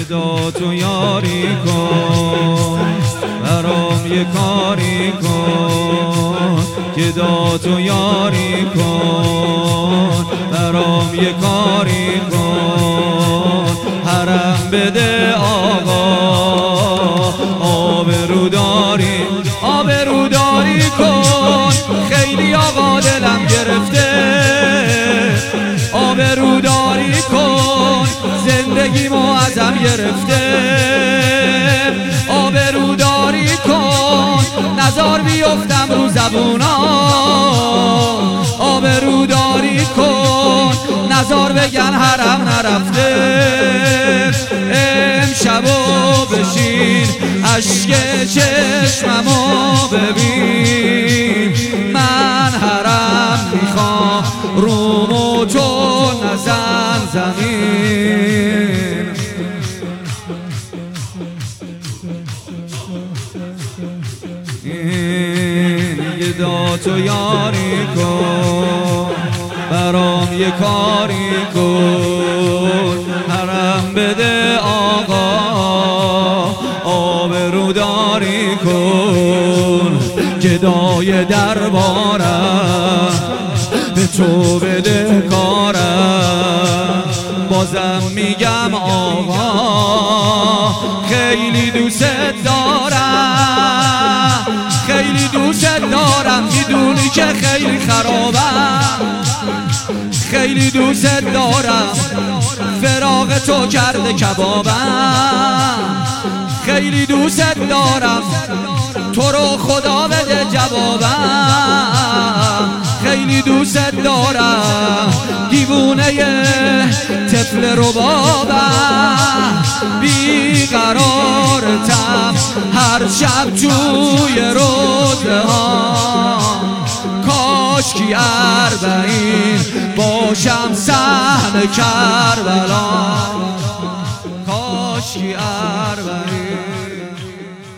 گدا تو یاری کن، برام یه کاری کن. گدا تو یاری کن، برام یه کاری کن. حرم بده آقا، آبروداری کن. خیلی آقا دلم گرفته، آبروداری کن. زندگیمو ازم گرفته، آبروداری کن. نزار بیفتم رو زبونا، آبروداری کن. نزار بگن حرم نرفته. امشبو بشین اشک چشممو ببین، من حرم میخوام رومو تو نزن زمین. این گدا تو یاری کن، برام یه کاری کن. حرم بده آقا، آبروداری کن. گدای دربارم به تو بده کارم. بازم میگم آقا، خیلی دوست دارم، خیلی دوست دارم. میدونی که خیلی خرابم، خیلی دوست دارم. فراق تو کرده کبابم، خیلی دوست دارم. تو رو خدا بده جوابم، خیلی دوست دارم. دیوونه طفل ربابم، بیقرارتم هر شب توی روزه ها. کاشکی 40 باشم صحن کربلا، کاشکی 40